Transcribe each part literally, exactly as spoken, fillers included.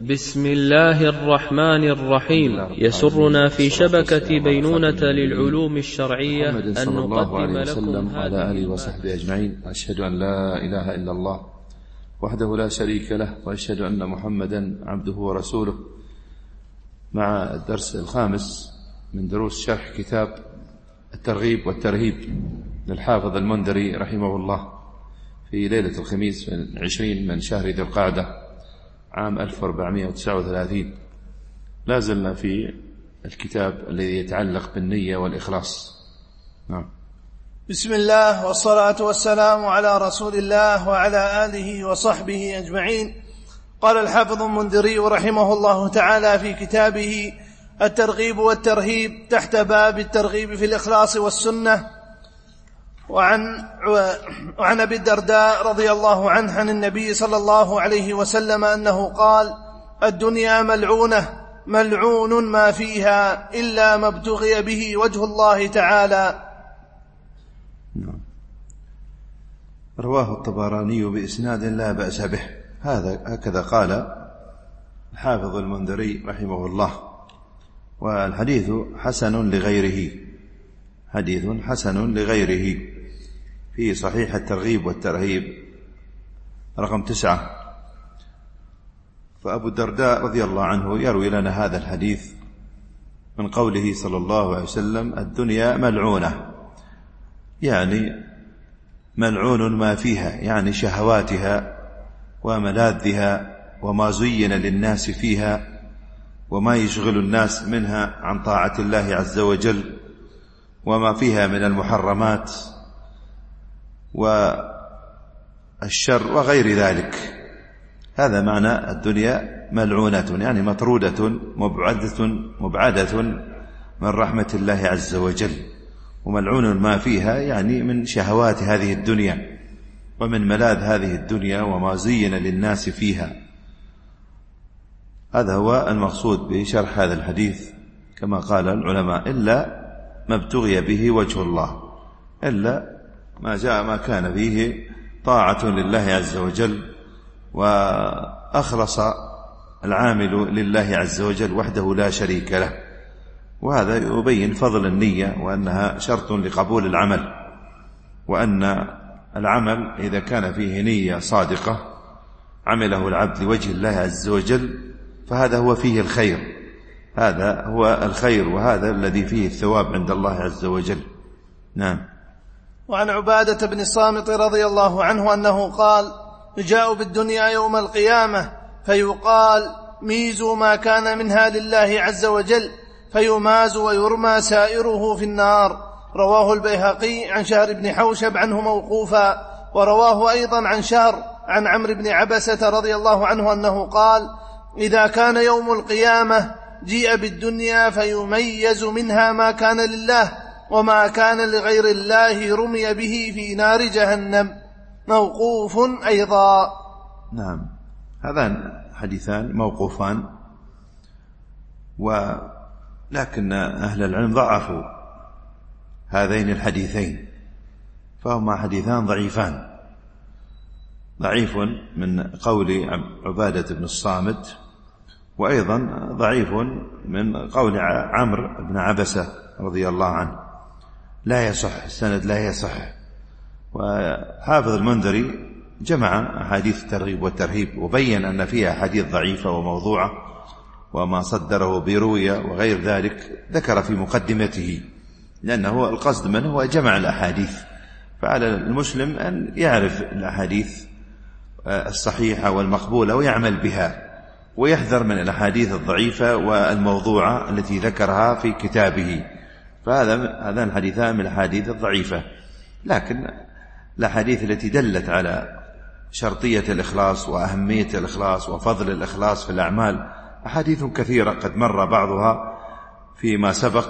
بسم الله الرحمن الرحيم. يسرنا في شبكة بينونة للعلوم الشرعية أن نقدم لكم وعلى آله وصحبه أجمعين. أشهد أن لا إله إلا الله وحده لا شريك له، وأشهد أن محمدا عبده ورسوله، مع الدرس الخامس من دروس شرح كتاب الترغيب والترهيب للحافظ المنذري رحمه الله في ليلة الخميس من عشرين من شهر ذي القعدة عام ألف وأربعمائة وتسعة وثلاثين. لا زلنا في الكتاب الذي يتعلق بالنية والإخلاص. نعم. بسم الله والصلاة والسلام على رسول الله وعلى آله وصحبه أجمعين. قال الحافظ المنذري رحمه الله تعالى في كتابه الترغيب والترهيب تحت باب الترغيب في الإخلاص والسنة: وعن وعن أبي الدرداء رضي الله عنه عن النبي صلى الله عليه وسلم أنه قال: الدنيا ملعونة ملعون ما فيها إلا ما ابتغي به وجه الله تعالى. رواه الطبراني بإسناد لا بأس به. هذا هكذا قال الحافظ المنذري رحمه الله، والحديث حسن لغيره، حديث حسن لغيره في صحيح الترغيب والترهيب رقم تسعة. فأبو الدرداء رضي الله عنه يروي لنا هذا الحديث من قوله صلى الله عليه وسلم: الدنيا ملعونة، يعني ملعون ما فيها، يعني شهواتها وملاذها وما زين للناس فيها وما يشغل الناس منها عن طاعة الله عز وجل وما فيها من المحرمات والشر وغير ذلك. هذا معنى الدنيا ملعونة، يعني مطرودة مبعدة مبعدة من رحمة الله عز وجل، وملعون ما فيها يعني من شهوات هذه الدنيا ومن ملاذ هذه الدنيا وما زين للناس فيها. هذا هو المقصود بشرح هذا الحديث كما قال العلماء: إلا ما ابتغي به وجه الله، إلا ما جاء ما كان فيه طاعة لله عز وجل وأخلص العامل لله عز وجل وحده لا شريك له. وهذا يبين فضل النية وأنها شرط لقبول العمل، وأن العمل إذا كان فيه نية صادقة عمله العبد لوجه الله عز وجل فهذا هو فيه الخير، هذا هو الخير، وهذا الذي فيه الثواب عند الله عز وجل. نعم. وعن عبادة بن الصامت رضي الله عنه أنه قال: يجاء بالدنيا يوم القيامة فيقال: ميزوا ما كان منها لله عز وجل، فيماز ويرمى سائره في النار. رواه البيهقي عن شهر بن حوشب عنه موقوفا، ورواه أيضا عن شهر عن عمرو بن عبسة رضي الله عنه أنه قال: إذا كان يوم القيامة جيء بالدنيا فيميز منها ما كان لله، وما كان لغير الله رمي به في نار جهنم. موقوف أيضا. نعم. هذان حديثان موقوفان، ولكن أهل العلم ضعفوا هذين الحديثين، فهما حديثان ضعيفان، ضعيف من قول عبادة بن الصامت، وأيضا ضعيف من قول عمرو بن عبسة رضي الله عنه، لا يصح، السند لا يصح. وحافظ المنذري جمع أحاديث الترغيب والترهيب وبين أن فيها حديث ضعيفة وموضوعة وما صدره بروية وغير ذلك، ذكر في مقدمته، لأنه القصد منه هو جمع الأحاديث، فعلى المسلم أن يعرف الأحاديث الصحيحة والمقبولة ويعمل بها، ويحذر من الأحاديث الضعيفة والموضوعة التي ذكرها في كتابه. فهذا هذان الحديثان من الأحاديث الضعيفة، لكن الأحاديث التي دلت على شرطية الإخلاص وأهمية الإخلاص وفضل الإخلاص في الأعمال أحاديث كثيرة قد مر بعضها فيما سبق،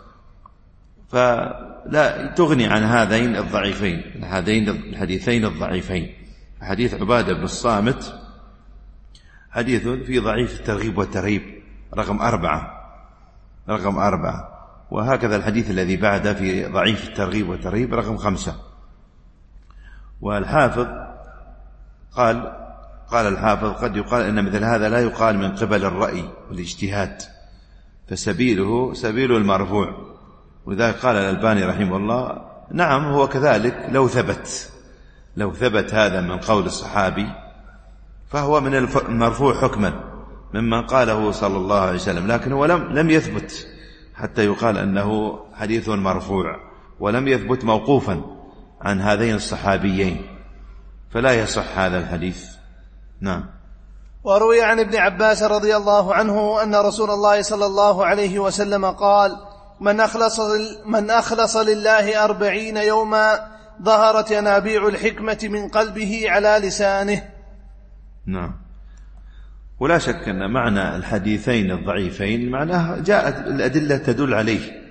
فلا تغني عن هذين الضعيفين، هذين الحديثين الضعيفين. حديث عبادة بن الصامت حديث في ضعيف الترغيب والترهيب رقم أربعة رقم أربعة وهكذا الحديث الذي بعده في ضعيف الترغيب والترهيب رقم خمسة. والحافظ قال قال الحافظ قد يقال إن مثل هذا لا يقال من قبل الرأي والاجتهاد، فسبيله سبيل المرفوع. ولذلك قال الألباني رحمه الله نعم هو كذلك لو ثبت لو ثبت هذا من قول الصحابي فهو من المرفوع حكما مما قاله صلى الله عليه وسلم، لكن هو لم لم يثبت حتى يقال أنه حديث مرفوع، ولم يثبت موقوفا عن هذين الصحابيين، فلا يصح هذا الحديث. نعم. وروي عن ابن عباس رضي الله عنه أن رسول الله صلى الله عليه وسلم قال: من أخلص, من أخلص لله أربعين يوما ظهرت ينابيع الحكمة من قلبه على لسانه. نعم. ولا شك أن معنى الحديثين الضعيفين معناه جاءت الأدلة تدل عليه.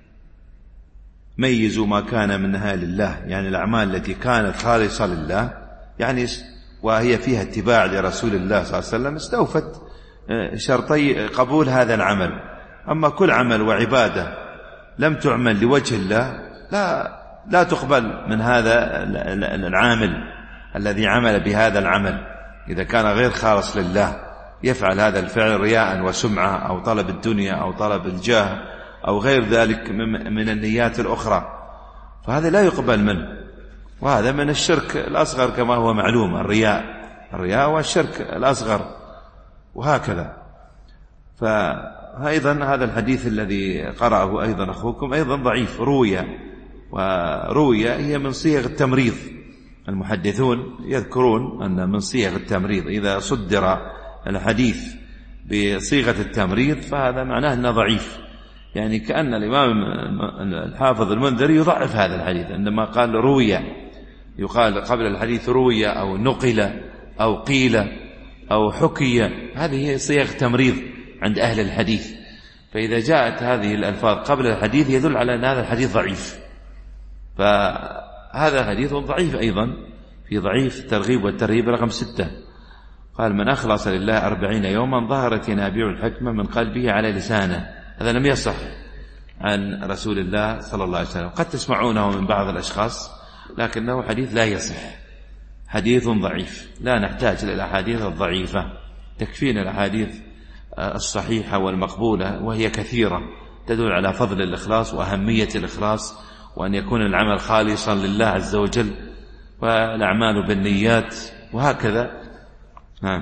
ميزوا ما كان منها لله، يعني الأعمال التي كانت خالصة لله، يعني وهي فيها اتباع لرسول الله صلى الله عليه وسلم، استوفت شرطي قبول هذا العمل. أما كل عمل وعبادة لم تعمل لوجه الله لا لا تقبل من هذا العامل الذي عمل بهذا العمل، إذا كان غير خالص لله، يفعل هذا الفعل رياء وسمعة أو طلب الدنيا أو طلب الجاه أو غير ذلك من النيات الأخرى، فهذا لا يقبل منه. وهذا من الشرك الأصغر كما هو معلوم، الرياء الرياء والشرك الأصغر وهكذا. فأيضا هذا الحديث الذي قرأه أيضا أخوكم أيضا ضعيف، روي، وروي هي من صيغ التمريض. المحدثون يذكرون أن من صيغ التمريض إذا صدر الحديث بصيغة التمريض فهذا معناه أنه ضعيف، يعني كأن الإمام الحافظ المنذري يضعف هذا الحديث عندما قال روي، يقال قبل الحديث روي أو نقل أو قيل أو حكي، هذه هي صيغ تمريض عند أهل الحديث. فإذا جاءت هذه الألفاظ قبل الحديث يدل على أن هذا الحديث ضعيف، فهذا حديث ضعيف أيضا في ضعيف الترغيب والترهيب رقم ستة. قال: من أخلص لله أربعين يوما ظهرت ينابيع الحكمة من قلبه على لسانه. هذا لم يصح عن رسول الله صلى الله عليه وسلم، قد تسمعونه من بعض الأشخاص، لكنه حديث لا يصح، حديث ضعيف. لا نحتاج للأحاديث الضعيفة، تكفينا الأحاديث الصحيحة والمقبولة، وهي كثيرة تدل على فضل الإخلاص وأهمية الإخلاص، وأن يكون العمل خالصا لله عز وجل، والأعمال بالنيات وهكذا. نعم.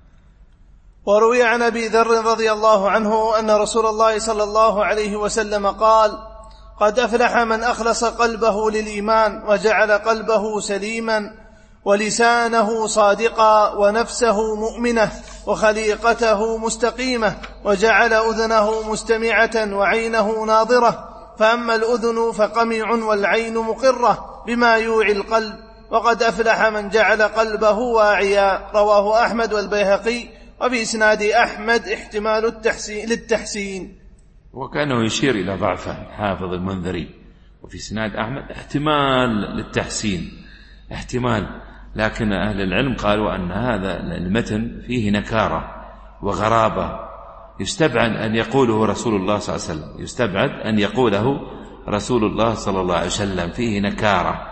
وروي عن أبي ذر رضي الله عنه أن رسول الله صلى الله عليه وسلم قال: قد أفلح من أخلص قلبه للإيمان وجعل قلبه سليما ولسانه صادقا ونفسه مؤمنة وخليقته مستقيمة وجعل أذنه مستمعة وعينه ناظرة، فأما الأذن فقمع والعين مقرة بما يوعي القلب، وقد أفلح من جعل قلبه واعيا. رواه أحمد والبيهقي، وفي إسناد أحمد احتمال التحسين للتحسين. وكانه يشير إلى ضعفه حافظ المنذري، وفي إسناد أحمد احتمال للتحسين، احتمال، لكن أهل العلم قالوا أن هذا المتن فيه نكارة وغرابة، يستبعد أن يقوله رسول الله صلى الله عليه وسلم، يستبعد أن يقوله رسول الله صلى الله عليه وسلم، فيه نكارة،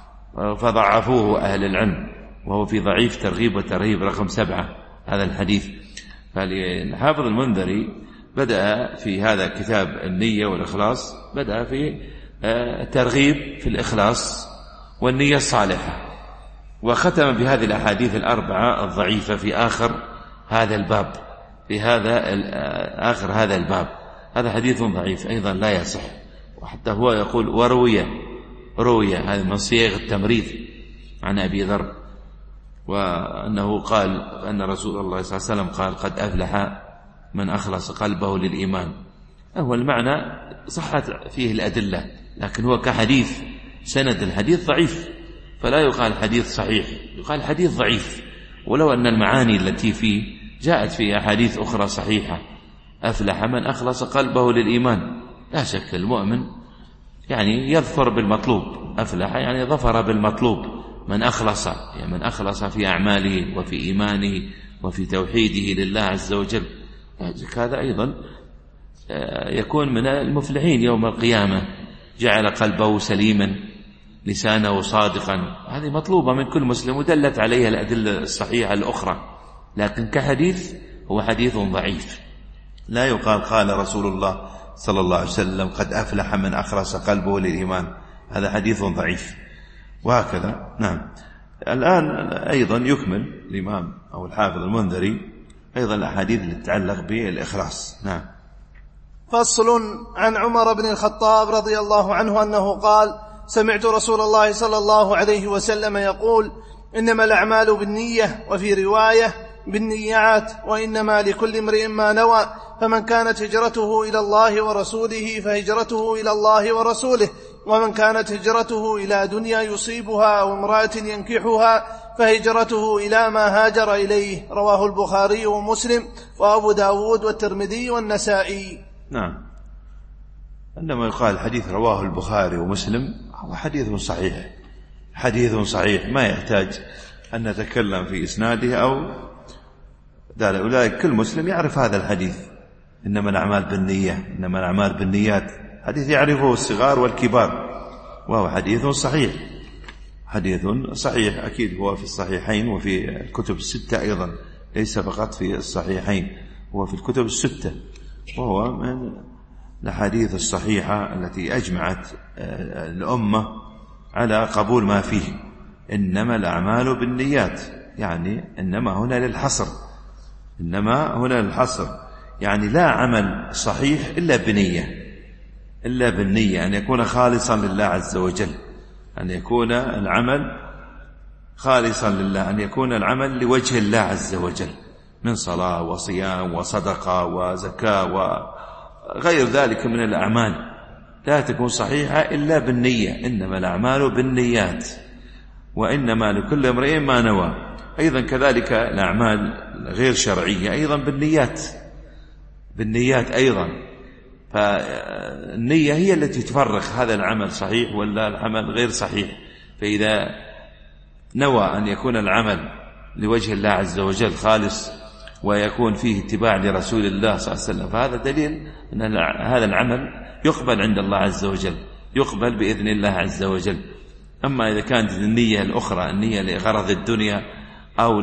فضعفوه أهل العلم، وهو في ضعيف ترغيب وترهيب رقم سبعة هذا الحديث. فالحافظ المنذري بدأ في هذا كتاب النية والإخلاص، بدأ في ترغيب في الإخلاص والنية الصالحة، وختم بهذه الأحاديث الأربعة الضعيفة في آخر هذا الباب، في هذا آخر هذا الباب. هذا حديث ضعيف أيضا لا يصح، وحتى هو يقول وروي، روي هذا من صيغ التمريض عن أبي ذر، وأنه قال أن رسول الله صلى الله عليه وسلم قال: قد أفلح من أخلص قلبه للإيمان. هو المعنى صحت فيه الأدلة، لكن هو كحديث سند الحديث ضعيف، فلا يقال حديث صحيح، يقال حديث ضعيف، ولو أن المعاني التي فيه جاءت في أحاديث أخرى صحيحة. أفلح من أخلص قلبه للإيمان، لا شك المؤمن يعني يظفر بالمطلوب، أفلح يعني ظفر بالمطلوب، من أخلص يعني من أخلص في أعماله وفي إيمانه وفي توحيده لله عز وجل، هذا أيضا يكون من المفلحين يوم القيامة. جعل قلبه سليما لسانه صادقا، هذه مطلوبة من كل مسلم ودلت عليها الأدلة الصحيحة الأخرى، لكن كحديث هو حديث ضعيف. لا يقال قال رسول الله صلى الله عليه وسلم قد أفلح من أخرس قلبه للإيمان، هذا حديث ضعيف. وهكذا. نعم. الآن أيضا يكمل الإمام أو الحافظ المنذري أيضا الأحاديث اللي تتعلق بالإخلاص. نعم. فصل. عن عمر بن الخطاب رضي الله عنه أنه قال: سمعت رسول الله صلى الله عليه وسلم يقول: إنما الأعمال بالنية، وفي رواية بالنيات، وإنما لكل امرئ ما نوى، فمن كانت هجرته إلى الله ورسوله فهجرته إلى الله ورسوله، ومن كانت هجرته إلى دنيا يصيبها أو امرأة ينكحها فهجرته إلى ما هاجر إليه. رواه البخاري ومسلم وأبو داود والترمذي والنسائي. نعم. عندما يقال حديث رواه البخاري ومسلم هو حديث صحيح، حديث صحيح ما يحتاج أن نتكلم في إسناده أو ذلك. أولئك كل مسلم يعرف هذا الحديث، إنما الأعمال بالنية، إنما الأعمال بالنيات، حديث يعرفه الصغار والكبار، وهو حديث صحيح، حديث صحيح. أكيد هو في الصحيحين وفي الكتب الستة أيضا، ليس فقط في الصحيحين، هو في الكتب الستة، وهو من الحديث الصحيحة التي أجمعت الأمة على قبول ما فيه. إنما الأعمال بالنيات، يعني إنما هنا للحصر، إنما هنا للحصر، يعني لا عمل صحيح إلا بنية، إلا بالنية، أن يكون خالصا لله عز وجل، أن يكون العمل خالصا لله، أن يكون العمل لوجه الله عز وجل، من صلاة وصيام وصدقة وزكاة وغير ذلك من الأعمال، لا تكون صحيحة إلا بالنية. إنما الأعمال بالنيات وإنما لكل امرئ ما نوى. أيضا كذلك الأعمال غير شرعية أيضا بالنيات، بالنيات أيضا، فالنية هي التي تفرق هذا العمل صحيح ولا العمل غير صحيح. فإذا نوى أن يكون العمل لوجه الله عز وجل خالص ويكون فيه اتباع لرسول الله صلى الله عليه وسلم، فهذا دليل أن هذا العمل يقبل عند الله عز وجل، يقبل بإذن الله عز وجل. أما إذا كانت النية الأخرى، النية لغرض الدنيا أو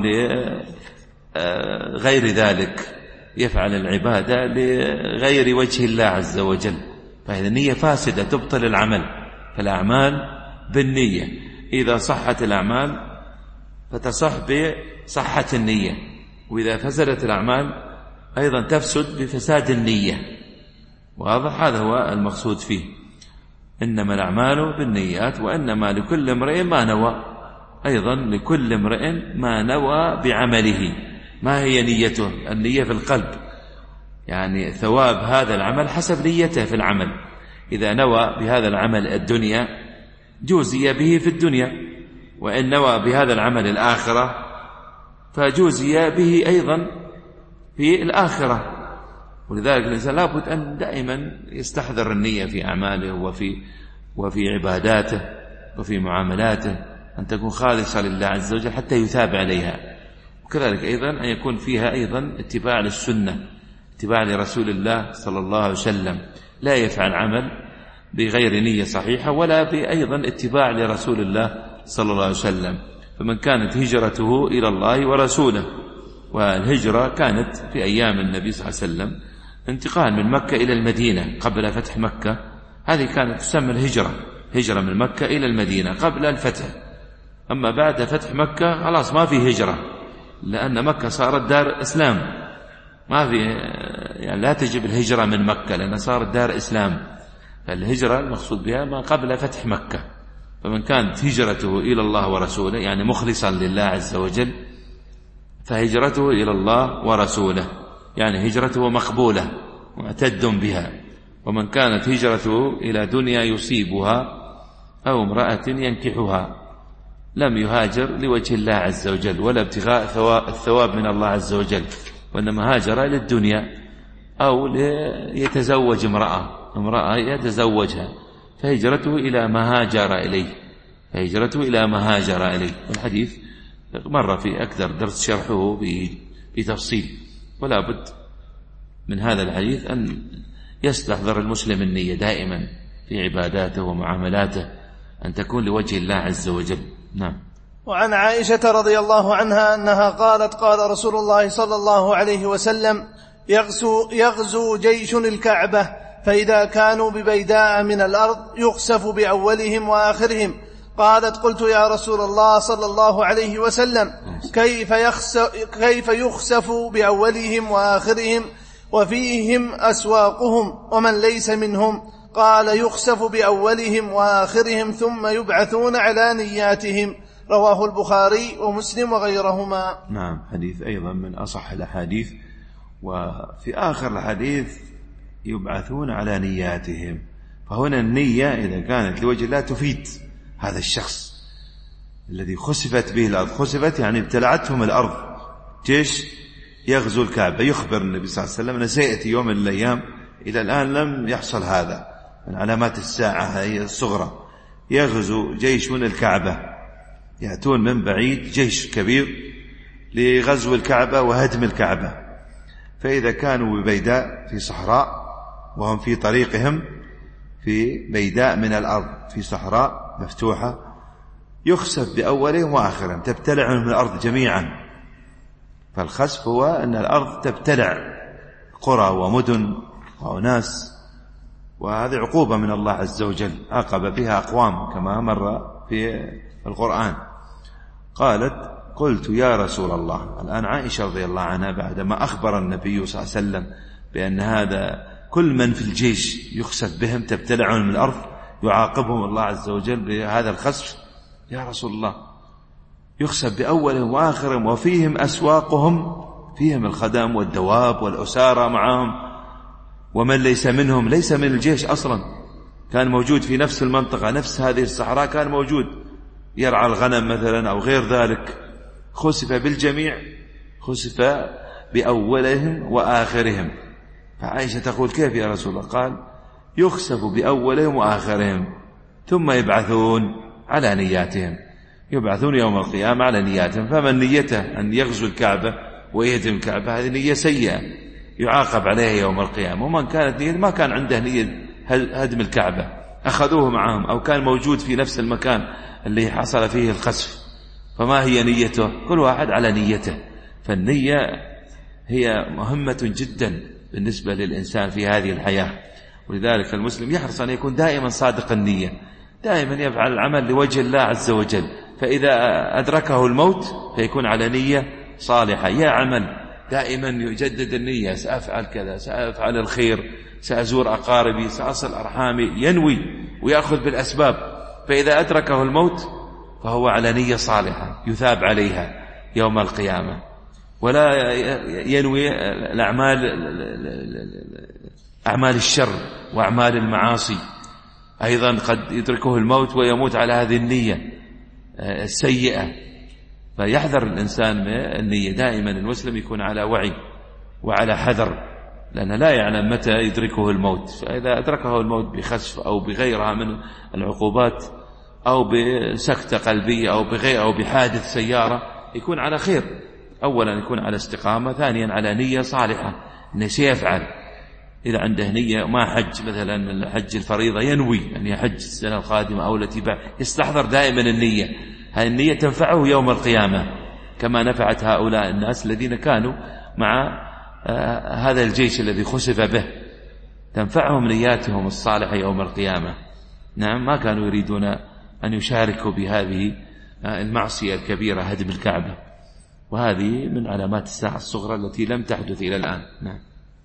لغير ذلك، يفعل العبادة لغير وجه الله عز وجل، فهذه النية فاسدة تبطل العمل. فالأعمال بالنية، إذا صحت الأعمال فتصح بصحة النية، وإذا فسدت الأعمال أيضا تفسد بفساد النية. واضح؟ هذا هو المقصود فيه. إنما الأعمال بالنيات وإنما لكل امرئ ما نوى، أيضا لكل امرئ ما نوى بعمله. ما هي نيته؟ النية في القلب، يعني ثواب هذا العمل حسب نيته في العمل. إذا نوى بهذا العمل الدنيا جوزي به في الدنيا، وإن نوى بهذا العمل الآخرة فجوزي به أيضا في الآخرة. ولذلك الإنسان لابد أن دائما يستحضر النية في أعماله وفي وفي عباداته وفي معاملاته، أن تكون خالصة لله عز وجل حتى يثاب عليها. وكذلك أيضا أن يكون فيها أيضا اتباع للسنة، اتباع لرسول الله صلى الله عليه وسلم، لا يفعل عمل بغير نية صحيحة ولا بأيضا اتباع لرسول الله صلى الله عليه وسلم. فمن كانت هجرته إلى الله ورسوله، والهجرة كانت في أيام النبي صلى الله عليه وسلم انتقال من مكة إلى المدينة قبل فتح مكة، هذه كانت تسمى الهجرة، هجرة من مكة إلى المدينة قبل الفتح. أما بعد فتح مكة خلاص ما في هجرة، لأن مكة صارت دار إسلام، ما في يعني لا تجب الهجرة من مكة لأنها صارت دار إسلام. فالهجرة المقصود بها ما قبل فتح مكة. فمن كانت هجرته إلى الله ورسوله يعني مخلصا لله عز وجل فهجرته إلى الله ورسوله، يعني هجرته مقبولة معتد بها. ومن كانت هجرته إلى دنيا يصيبها أو امرأة ينكحها لم يهاجر لوجه الله عز وجل ولا ابتغاء الثواب من الله عز وجل، وإنما هاجر للدنيا أو ليتزوج امرأة امرأة يتزوجها، فهجرته إلى ما هاجر إليه، فهجرته إلى ما هاجر إليه. والحديث مر في أكثر درس شرحه بتفصيل، ولا بد من هذا الحديث أن يستحضر المسلم النية دائما في عباداته ومعاملاته، أن تكون لوجه الله عز وجل. نعم. وعن عائشة رضي الله عنها أنها قالت قال رسول الله صلى الله عليه وسلم يغزو, يغزو جيش الكعبة فإذا كانوا ببيداء من الأرض يخسف بأولهم وآخرهم. قالت قلت يا رسول الله صلى الله عليه وسلم كيف يخسف, كيف يخسف بأولهم وآخرهم وفيهم أسواقهم ومن ليس منهم؟ قال يخسف بأولهم وآخرهم ثم يبعثون على نياتهم. رواه البخاري ومسلم وغيرهما. نعم، حديث أيضا من أصح الأحاديث. وفي آخر الحديث يبعثون على نياتهم، فهنا النية إذا كانت لوجه الله تفيد هذا الشخص الذي خسفت به الأرض. خسفت يعني ابتلعتهم الأرض. جيش يغزو الكعبة، يخبر النبي صلى الله عليه وسلم أن سيأتي يوم من الأيام، إلى الآن لم يحصل هذا، من علامات الساعة هي الصغرى. يغزو جيش من الكعبة، يأتون من بعيد جيش كبير لغزو الكعبة وهدم الكعبة. فإذا كانوا ببيداء في صحراء وهم في طريقهم في بيداء من الأرض في صحراء مفتوحة، يخسف بأولهم وآخرهم، تبتلعهم الأرض جميعا. فالخسف هو أن الأرض تبتلع قرى ومدن وأناس، وهذه عقوبة من الله عز وجل عاقب بها أقوام كما مر في القرآن. قالت قلت يا رسول الله. الآن عائشة رضي الله عنها بعدما أخبر النبي صلى الله عليه وسلم بأن هذا كل من في الجيش يخسف بهم تبتلعهم من الأرض يعاقبهم الله عز وجل بهذا الخسف، يا رسول الله يخسف بأولهم وآخرهم وفيهم أسواقهم، فيهم الخدم والدواب والأسارة معهم، ومن ليس منهم ليس من الجيش أصلا، كان موجود في نفس المنطقة نفس هذه الصحراء، كان موجود يرعى الغنم مثلا أو غير ذلك. خسف بالجميع، خسف بأولهم وآخرهم. فعائشة تقول كيف يا رسول الله؟ قال يخسف بأولهم وآخرهم ثم يبعثون على نياتهم، يبعثون يوم القيامة على نياتهم. فمن نيته أن يغزو الكعبة ويهدم الكعبة هذه نية سيئة يعاقب عليها يوم القيامة. ومن كانت نية ما كان عنده نية هدم الكعبة أخذوه معهم أو كان موجود في نفس المكان اللي حصل فيه الخسف، فما هي نيته؟ كل واحد على نيته. فالنية هي مهمة جدا بالنسبة للإنسان في هذه الحياة، ولذلك المسلم يحرص أن يكون دائما صادق النية، دائما يفعل العمل لوجه الله عز وجل. فإذا أدركه الموت فيكون على نية صالحة، يا عمل دائما يجدد النية، سأفعل كذا، سأفعل الخير، سأزور أقاربي، سأصل أرحامي، ينوي ويأخذ بالأسباب. فإذا أدركه الموت فهو على نية صالحة يثاب عليها يوم القيامة، ولا ينوي الأعمال أعمال الشر وأعمال المعاصي. أيضا قد يدركه الموت ويموت على هذه النية السيئة. فيحذر الإنسان من النية، دائما المسلم يكون على وعي وعلى حذر، لأنه لا يعلم متى يدركه الموت. فإذا أدركه الموت بخسف أو بغيرها من العقوبات أو بسكتة قلبية أو بغير أو بحادث سيارة يكون على خير. أولا يكون على استقامة، ثانيا على نية صالحة أنه سيفعل. إذا عنده نية ما حج مثلا من الحج الفريضة ينوي أن يحج السنة القادمة أو التي بعد، يستحضر دائما النية. هذه النية تنفعه يوم القيامة كما نفعت هؤلاء الناس الذين كانوا مع آه هذا الجيش الذي خسف به، تنفعهم نياتهم الصالحة يوم القيامة. نعم، ما كانوا يريدون أن يشاركوا بهذه آه المعصية الكبيرة هدم الكعبة، وهذه من علامات الساعة الصغرى التي لم تحدث إلى الآن. نعم.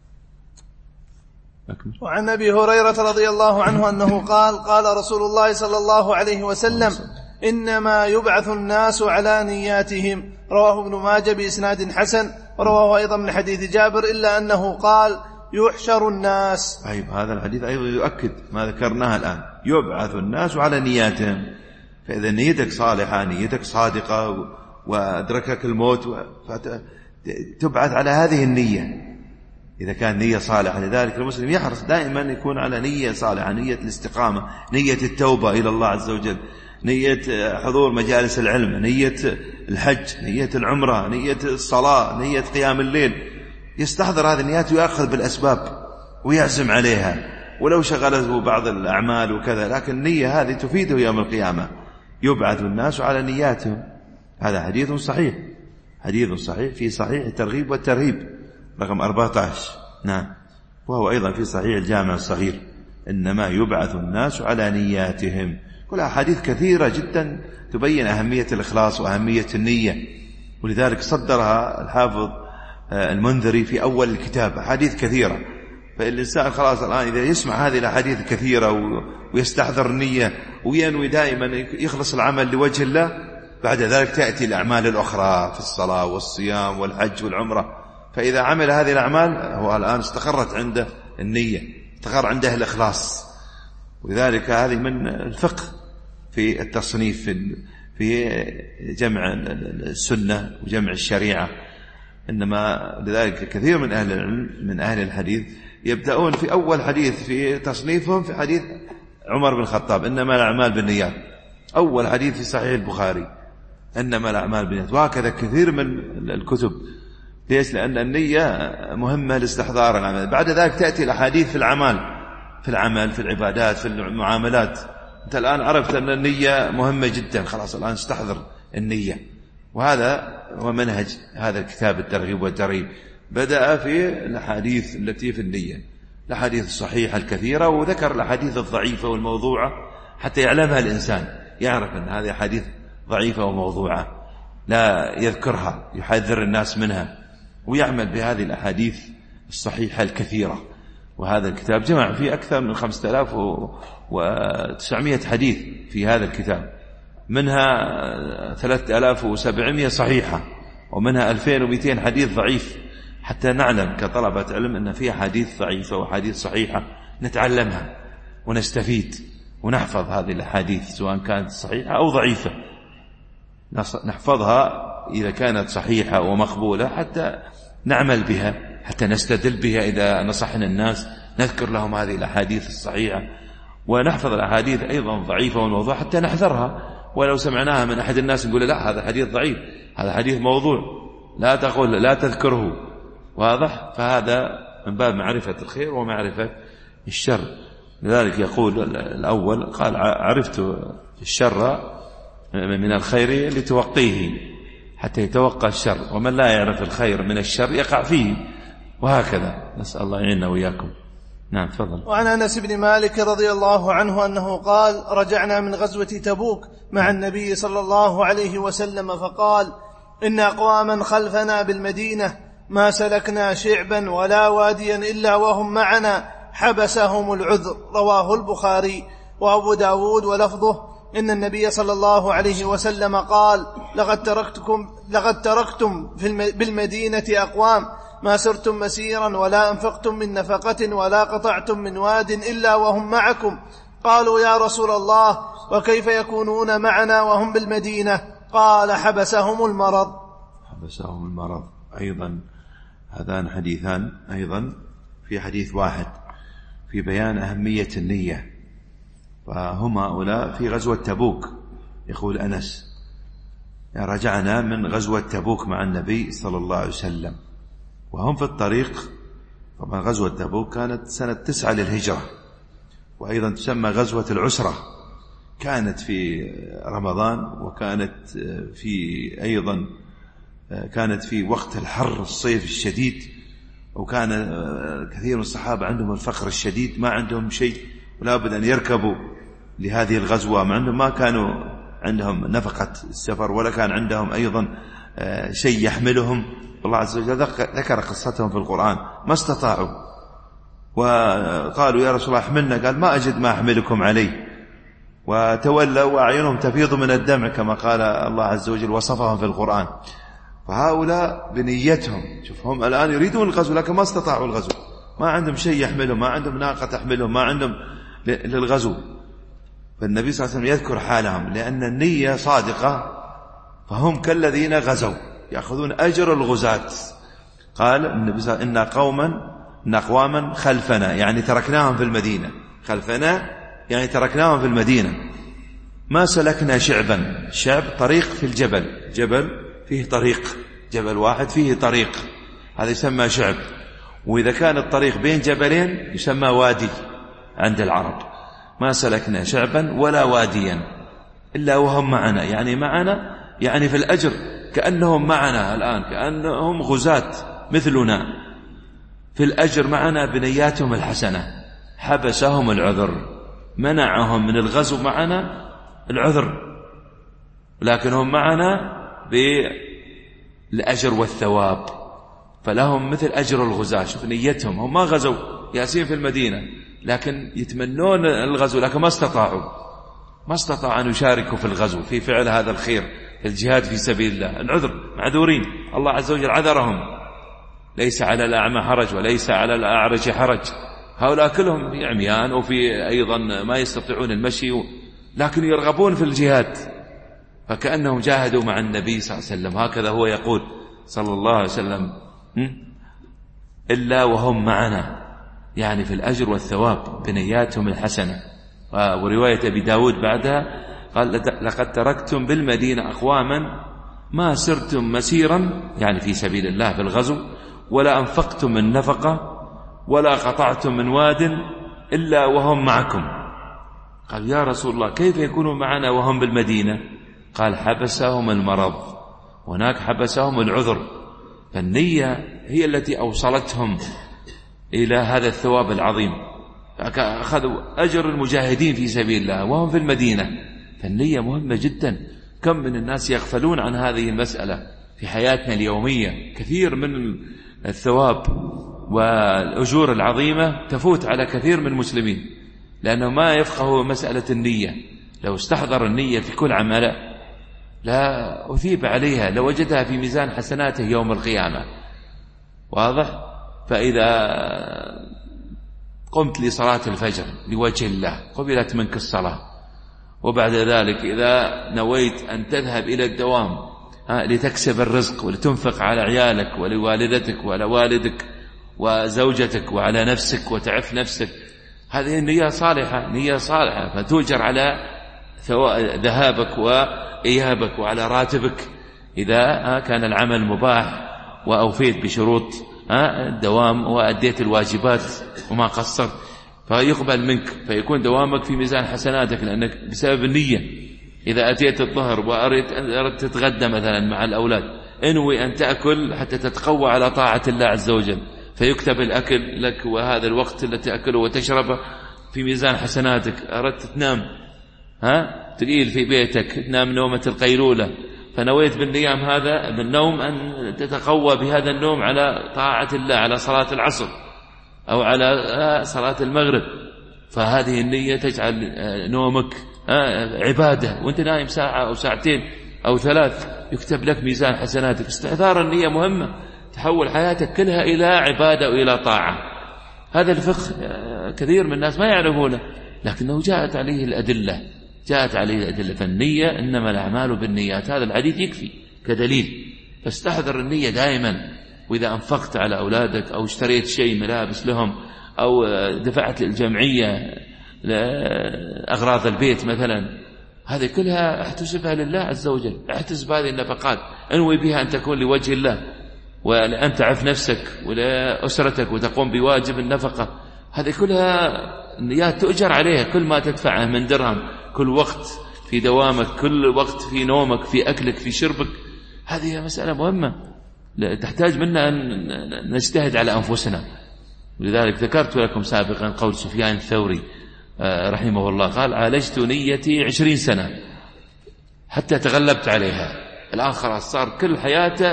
وعن أبي هريرة رضي الله عنه أنه قال قال رسول الله صلى الله عليه وسلم إنما يبعث الناس على نياتهم. رواه ابن ماجه بإسناد حسن، ورواه أيضا من حديث جابر إلا أنه قال يحشر الناس. طيب، هذا الحديث أيضا يؤكد ما ذكرناه الآن، يبعث الناس على نياتهم. فإذا نيتك صالحة، نيتك صادقة، وأدركك الموت تبعث على هذه النية إذا كان نية صالحة. لذلك المسلم يحرص دائما يكون على نية صالحة، نية الاستقامة، نية التوبة إلى الله عز وجل، نية حضور مجالس العلم، نية الحج، نية العمرة، نية الصلاة، نية قيام الليل. يستحضر هذه النيات ويأخذ بالأسباب ويعزم عليها ولو شغلته بعض الأعمال وكذا، لكن النية هذه تفيده يوم القيامة، يبعث الناس على نياتهم. هذا حديث صحيح، حديث صحيح في صحيح الترغيب والترهيب رقم أربعة عشر. نعم. وهو أيضا في صحيح الجامع الصغير، إنما يبعث الناس على نياتهم. كلها حديث كثيرة جدا تبين أهمية الإخلاص وأهمية النية، ولذلك صدرها الحافظ المنذري في أول الكتاب أحاديث كثيرة. فالإنسان خلاص الآن إذا يسمع هذه الأحاديث الكثيرة ويستحضر النية وينوي دائما يخلص العمل لوجه الله، بعد ذلك تأتي الأعمال الأخرى في الصلاة والصيام والحج والعمرة. فإذا عمل هذه الأعمال هو الآن استقرت عنده النية، استقر عنده الإخلاص. ولذلك هذه من الفقه في التصنيف في جمع السنة وجمع الشريعة. إنما لذلك كثير من أهل العلم من أهل الحديث يبدأون في أول حديث في تصنيفهم في حديث عمر بن الخطاب إنما الأعمال بالنيات، أول حديث في صحيح البخاري إنما الأعمال بالنيات، وهكذا كثير من الكتب. ليش؟ لأن النية مهمة لاستحضار العمل. بعد ذلك تأتي الأحاديث في العمل في العمل في العبادات في المعاملات. أنت الآن عرفت أن النية مهمة جدا، خلاص الآن استحضر النية. وهذا هو منهج هذا الكتاب الترغيب والترهيب. بدأ في الأحاديث التي في النية، الأحاديث الصحيحة الكثيرة، وذكر الأحاديث الضعيفة والموضوعة حتى يعلمها الإنسان، يعرف أن هذه أحاديث ضعيفة وموضوعة لا يذكرها، يحذر الناس منها، ويعمل بهذه الأحاديث الصحيحة الكثيرة. وهذا الكتاب جمع فيه أكثر من خمسة آلاف وتسعمائة حديث في هذا الكتاب، منها ثلاثة آلاف وسبعمائة صحيحة، ومنها ألفين ومئتين حديث ضعيف، حتى نعلم كطلبة علم أن فيها حديث ضعيفة وحديث صحيحة نتعلمها ونستفيد ونحفظ هذه الحديث سواء كانت صحيحة أو ضعيفة، نحفظها إذا كانت صحيحة ومقبولة حتى نعمل بها، حتى نستدل بها. إذا نصحنا الناس نذكر لهم هذه الأحاديث الصحيحة، ونحفظ الأحاديث أيضا ضعيفة والموضوع حتى نحذرها. ولو سمعناها من أحد الناس نقول لا هذا حديث ضعيف، هذا حديث موضوع، لا تقول لا تذكره. واضح؟ فهذا من باب معرفة الخير ومعرفة الشر. لذلك يقول الأول قال عرفت الشر من الخير لتوقيه، حتى يتوقع الشر، ومن لا يعرف الخير من الشر يقع فيه، وهكذا. نسأل الله يعيننا وإياكم. نعم تفضل. وعن أنس بن مالك رضي الله عنه أنه قال: رجعنا من غزوة تبوك مع النبي صلى الله عليه وسلم فقال: إن أقواما خلفنا بالمدينة ما سلكنا شعبا ولا واديا إلا وهم معنا حبسهم العذر. رواه البخاري وأبو داود ولفظه: إن النبي صلى الله عليه وسلم قال: لقد تركتكم لقد تركتم في الم... بالمدينة أقوام ما سرتم مسيرا ولا أنفقتم من نفقة ولا قطعتم من واد إلا وهم معكم. قالوا: يا رسول الله، وكيف يكونون معنا وهم بالمدينة؟ قال: حبسهم المرض. حبسهم المرض. أيضا هذان حديثان أيضا في حديث واحد في بيان أهمية النية، فهما أولى في غزوة تبوك. يقول أنس: رجعنا من غزوة تبوك مع النبي صلى الله عليه وسلم وهم في الطريق. طبعا غزوة تبوك كانت سنة تسعة للهجرة، وأيضا تسمى غزوة العسرة، كانت في رمضان، وكانت في أيضا كانت في وقت الحر الصيف الشديد، وكان كثير من الصحابة عندهم الفقر الشديد، ما عندهم شيء ولا بد أن يركبوا لهذه الغزوة، مع أنهم ما كانوا عندهم نفقة السفر ولا كان عندهم أيضا شيء يحملهم. الله عز وجل ذكر قصتهم في القرآن، ما استطاعوا وقالوا: يا رسول الله احملنا، قال: ما أجد ما أحملكم عليه، وتولوا وأعينهم تفيض من الدمع كما قال الله عز وجل وصفهم في القرآن. فهؤلاء بنيتهم، شوف هم الآن يريدون الغزو لكن ما استطاعوا الغزو، ما عندهم شيء يحملهم، ما عندهم ناقة تحملهم، ما عندهم للغزو. فالنبي صلى الله عليه وسلم يذكر حالهم لأن النية صادقة، فهم كالذين غزوا يأخذون أجر الغزاة. قال النبي صلى الله عليه وسلم: إن قوما إن أقواما خلفنا، يعني تركناهم في المدينة. خلفنا يعني تركناهم في المدينة. ما سلكنا شعبا، شعب طريق في الجبل، جبل فيه طريق، جبل واحد فيه طريق، هذا يسمى شعب. وإذا كان الطريق بين جبلين يسمى وادي، عند العرب: ما سلكنا شعبا ولا واديا إلا وهم معنا. يعني معنا يعني في الأجر، كأنهم معنا الآن، كأنهم غزاة مثلنا في الأجر معنا بنياتهم الحسنة. حبسهم العذر، منعهم من الغزو معنا العذر، لكنهم معنا بالأجر والثواب، فلهم مثل أجر الغزاة. شوف نيتهم، هم ما غزوا، ياسين في المدينة، لكن يتمنون الغزو، لكن ما استطاعوا ما استطاعوا أن يشاركوا في الغزو، في فعل هذا الخير، في الجهاد في سبيل الله. العذر، معذورين، الله عز وجل عذرهم: ليس على الأعمى حرج وليس على الأعرج حرج. هؤلاء كلهم في عميان وفي أيضا ما يستطيعون المشي، لكن يرغبون في الجهاد، فكأنهم جاهدوا مع النبي صلى الله عليه وسلم. هكذا هو يقول صلى الله عليه وسلم: إلا وهم معنا، يعني في الأجر والثواب بنياتهم الحسنة. ورواية أبي داود بعدها قال: لقد تركتم بالمدينة أقواما ما سرتم مسيرا، يعني في سبيل الله في الغزو، ولا أنفقتم من نفقة ولا قطعتم من واد إلا وهم معكم. قال: يا رسول الله كيف يكونوا معنا وهم بالمدينة؟ قال: حبسهم المرض، هناك حبسهم العذر. فالنية هي التي أوصلتهم إلى هذا الثواب العظيم، أخذوا أجر المجاهدين في سبيل الله وهم في المدينة. فالنية مهمة جدا. كم من الناس يغفلون عن هذه المسألة في حياتنا اليومية. كثير من الثواب والأجور العظيمة تفوت على كثير من المسلمين لأنه ما يفقهوا مسألة النية. لو استحضر النية في كل عمل لا أثيب عليها، لو وجدها في ميزان حسناته يوم القيامة. واضح؟ فإذا قمت لصلاة الفجر لوجه الله قبلت منك الصلاة، وبعد ذلك إذا نويت أن تذهب إلى الدوام لتكسب الرزق ولتنفق على عيالك ولوالدتك وعلى والدك وزوجتك وعلى نفسك وتعف نفسك، هذه النية صالحة، نية صالحة، فتؤجر على ذهابك وإيابك وعلى راتبك إذا كان العمل مباح وأوفيت بشروط الدوام وأديت الواجبات وما قصرت، فيقبل منك، فيكون دوامك في ميزان حسناتك لأنك بسبب النية. إذا أتيت الظهر وأردت تتغدى مثلا مع الأولاد، انوي أن تأكل حتى تتقوى على طاعة الله عز وجل، فيكتب الأكل لك وهذا الوقت الذي تأكله وتشربه في ميزان حسناتك. أردت تنام ها تقيل في بيتك، تنام نومة القيلولة، فنويت بالنيام هذا بالنوم أن تتقوى بهذا النوم على طاعة الله، على صلاة العصر أو على صلاة المغرب، فهذه النية تجعل نومك عبادة، وانت نايم ساعة أو ساعتين أو ثلاث يكتب لك ميزان حسناتك. استحضار النية مهمة، تحول حياتك كلها إلى عبادة وإلى طاعة. هذا الفقه كثير من الناس ما يعرفونه، لكنه جاءت عليه الأدلة، جاءت عليه الأدلة. فالنية إنما الأعمال بالنيات، هذا الحديث يكفي كدليل. فاستحضر النية دائما، وإذا أنفقت على أولادك أو اشتريت شيء ملابس لهم أو دفعت للجمعية لأغراض البيت مثلا، هذه كلها احتسبها لله عز وجل. احتسب هذه النفقات، انوي بها أن تكون لوجه الله وأن تعف نفسك ولأسرتك وتقوم بواجب النفقة. هذه كلها نيات تؤجر عليها، كل ما تدفعه من درهم، كل وقت في دوامك، كل وقت في نومك، في أكلك، في شربك. هذه مسألة مهمة تحتاج منا أن نجتهد على أنفسنا. ولذلك ذكرت لكم سابقا قول سفيان الثوري رحمه الله، قال: عالجت نيتي عشرين سنة حتى تغلبت عليها. الآن خلاص صار كل حياته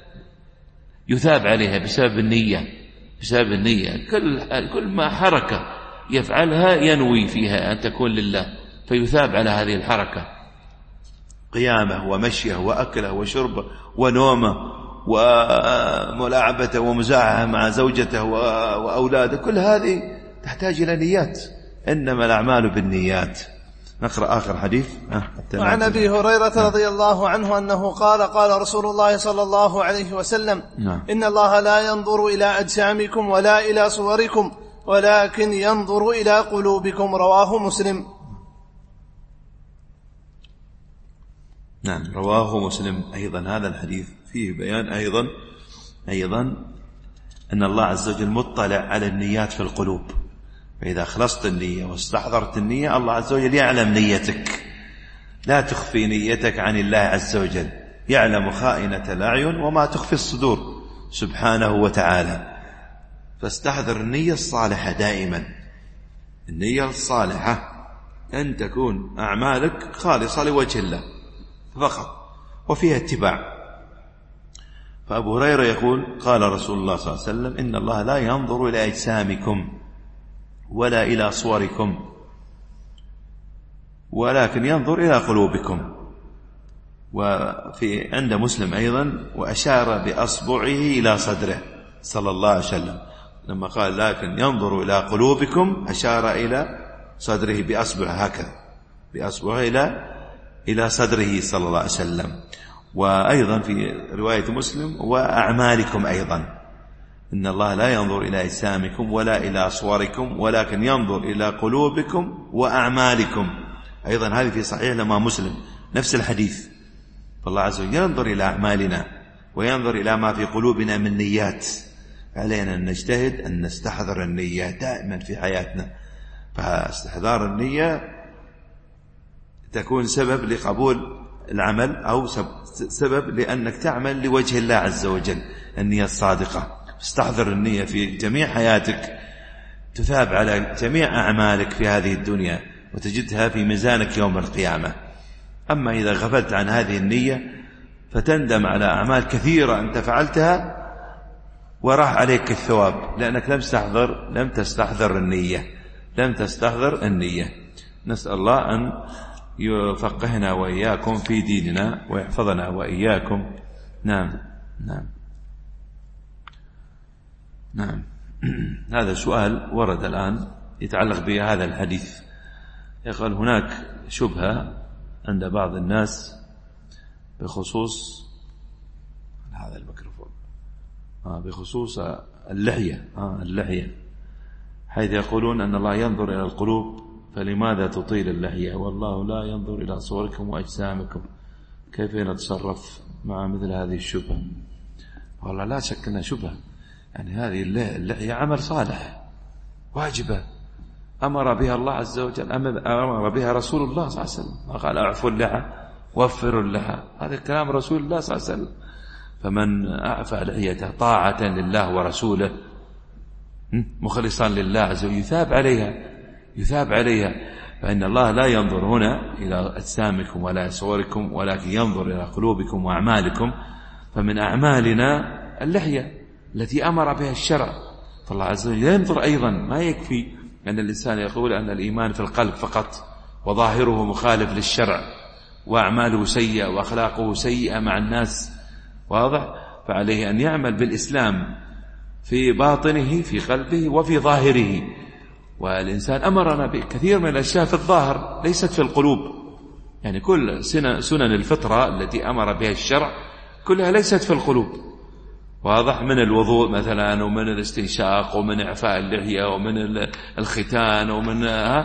يثاب عليها بسبب النية، بسبب النية. كل كل ما حركة يفعلها ينوي فيها أن تكون لله، فيثاب على هذه الحركة. قيامه ومشيه وأكله وشربه ونومه وملاعبته ومزاحه مع زوجته وأولاده، كل هذه تحتاج إلى نيات. إنما الأعمال بالنيات. نقرأ آخر حديث. وعن أبي هريرة رضي الله عنه أنه قال: قال رسول الله صلى الله عليه وسلم: نعم. إن الله لا ينظر إلى أجسامكم ولا إلى صوركم ولكن ينظر إلى قلوبكم. رواه مسلم. نعم، رواه مسلم. أيضا هذا الحديث فيه بيان أيضا أيضا أن الله عز وجل مطلع على النيات في القلوب، فإذا خلصت النية واستحضرت النية الله عز وجل يعلم نيتك، لا تخفي نيتك عن الله عز وجل، يعلم خائنة الأعين وما تخفي الصدور سبحانه وتعالى. فاستحضر النية الصالحة دائما. النية الصالحة أن تكون أعمالك خالصة لوجه الله فقط وفيها اتباع. فأبو هريرة يقول قال رسول الله صلى الله عليه وسلم إن الله لا ينظر إلى أجسامكم ولا إلى صوركم ولكن ينظر إلى قلوبكم. وفي عند مسلم أيضا وأشار بأصبعه إلى صدره صلى الله عليه وسلم لما قال لكن ينظر إلى قلوبكم أشار إلى صدره بأصبعه هكذا، بأصبعه إلى إلى صدره صلى الله عليه وسلم. وأيضا في رواية مسلم وأعمالكم أيضا إن الله لا ينظر إلى أجسامكم ولا إلى صوركم ولكن ينظر إلى قلوبكم وأعمالكم. أيضا هذه في صحيح لما مسلم نفس الحديث. فالله عز وجل ينظر إلى أعمالنا وينظر إلى ما في قلوبنا من نيات. علينا أن نجتهد أن نستحضر النية دائما في حياتنا. فاستحضار النية تكون سبب لقبول العمل أو سبب لأنك تعمل لوجه الله عز وجل. النية الصادقة استحضر النية في جميع حياتك تثاب على جميع أعمالك في هذه الدنيا وتجدها في ميزانك يوم القيامة. أما إذا غفلت عن هذه النية فتندم على أعمال كثيرة أنت فعلتها وراح عليك الثواب لأنك لم تستحضر لم تستحضر النية لم تستحضر النية. نسأل الله أن يفقهنا وإياكم في ديننا ويحفظنا وإياكم. نعم نعم نعم هذا سؤال ورد الآن يتعلق بهذا الحديث. يقول هناك شبهة عند بعض الناس بخصوص هذا الميكروفون آه بخصوص اللحية آه اللحية حيث يقولون أن الله ينظر إلى القلوب فلماذا تطيل اللحية والله لا ينظر إلى صوركم وأجسامكم. كيف نتصرف مع مثل هذه الشبهة؟ والله لا شك أنها شبهة. يعني هذه اللحية عمل صالح واجبة أمر بها الله عز وجل، أمر بها رسول الله صلى الله عليه وسلم. قال أعفوا اللحى وفروا اللحى، هذا كلام رسول الله صلى الله عليه وسلم. فمن أعفى لحيته طاعة لله ورسوله مخلصا لله عز وجل يثاب عليها يثاب عليها. فإن الله لا ينظر هنا إلى أجسامكم ولا صوركم ولكن ينظر إلى قلوبكم وأعمالكم. فمن أعمالنا اللحية التي أمر بها الشرع. فالله عز وجل ينظر أيضا. ما يكفي أن الإنسان يقول أن الإيمان في القلب فقط وظاهره مخالف للشرع وأعماله سيئة وأخلاقه سيئة مع الناس، واضح؟ فعليه أن يعمل بالإسلام في باطنه في قلبه وفي ظاهره. والإنسان أمرنا بكثير من الأشياء في الظاهر ليست في القلوب. يعني كل سنن الفطرة التي أمر بها الشرع كلها ليست في القلوب، واضح؟ من الوضوء مثلا ومن الاستنشاق ومن إعفاء اللحية ومن الختان ومن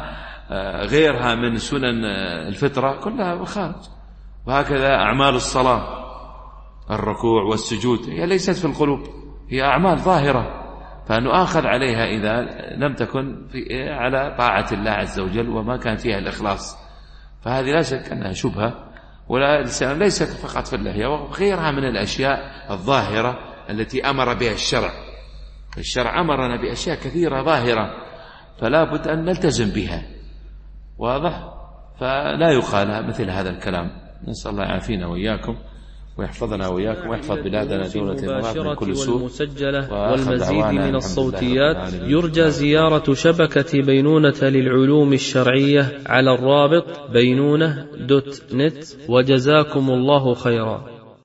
غيرها من سنن الفطرة كلها خارج. وهكذا أعمال الصلاة الركوع والسجود هي ليست في القلوب، هي أعمال ظاهرة فنؤاخذ عليها إذا لم تكن في على طاعة الله عز وجل وما كان فيها الإخلاص. فهذه لا شك أنها شبهة. ولا الإنسان ليست فقط في اللحية وغيرها من الأشياء الظاهرة التي أمر بها الشرع. الشرع أمرنا بأشياء كثيرة ظاهرة فلا بد أن نلتزم بها، واضح؟ فلا يقال مثل هذا الكلام. نسأل الله يعافينا وإياكم ويحفظنا وإياكم ويحفظ بلادنا دولة المباشرة من كل سوء. والمسجلة والمزيد من الصوتيات يرجى زيارة شبكة بينونة للعلوم الشرعية على الرابط بينونة دوت نت. وجزاكم الله خيرا.